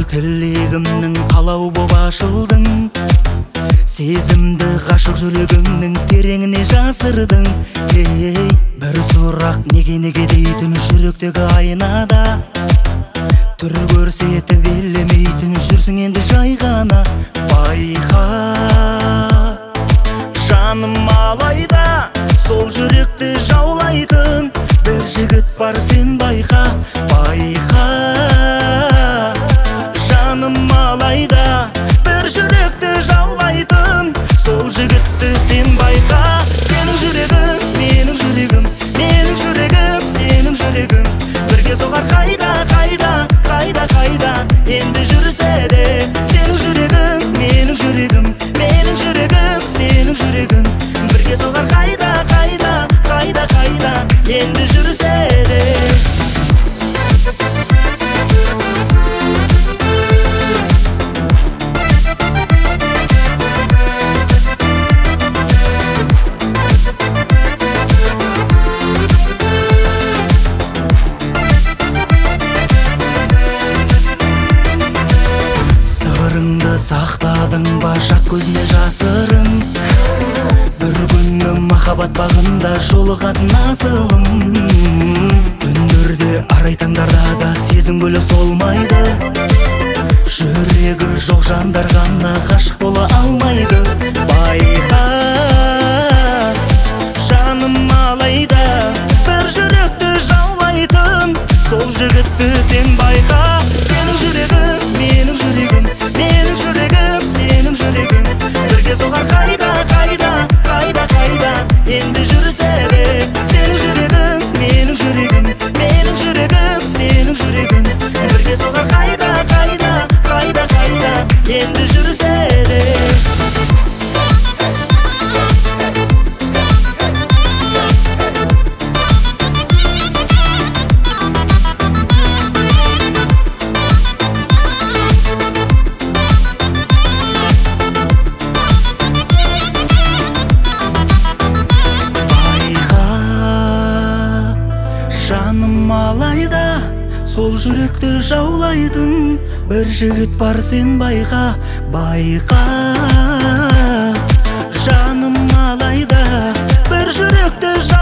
тілегімнің қалау боп ашылдың, сезімді ғашық жүрегіңнің тереңіне жасырдың. Бір сұрақ неге дейтін жүректегі айнада, түр көрсетіп елемейтін жүрсің енді жай ғана. Байқа жаным алайда, сол жүректі жаулайтын бір жігіт бар, сен байқа. Байқа жаным алайда, бір жүректі жаулайтын сол жігітті сен байқа. Сенің жүрегің менің жүрегім, менің жүрегім сенің жүрегің, бірге соғар қайда қайда қайда қайда енді жүрсе де. Сенің жүрегің менің жүрегім, менің жүрегім сенің жүрегің, бірге соғар қайда қайда қайда қайда енді жүрсе де. Сақтадың ба жат көзіне жасырын, бір күні махаббат бағында жолығатын асылым. Түндерде арай таңдарда да сезім бөлек солмайды, жүрегі жоқ жандар ғана ғашық бола алмайды. Байқа жаным алайда, бір жүректі жаулайтын сол жігітті сен байқа. Сенің жүрегің менің жүрегім, менің жүрегім сенің жүрегің, бірге соғар қайда қайда қайда қайда енді жүрсе де. Сенің жүрегің менің жүрегім, менің жүрегім сенің жүрегің, бірге соғар қайда қайда қайда қайда енді жүрсе де. Жаным алайда, сол жүректі жаулайтын бір жігіт бар, сен байқа. Байқа жаным алайда, бір жүректі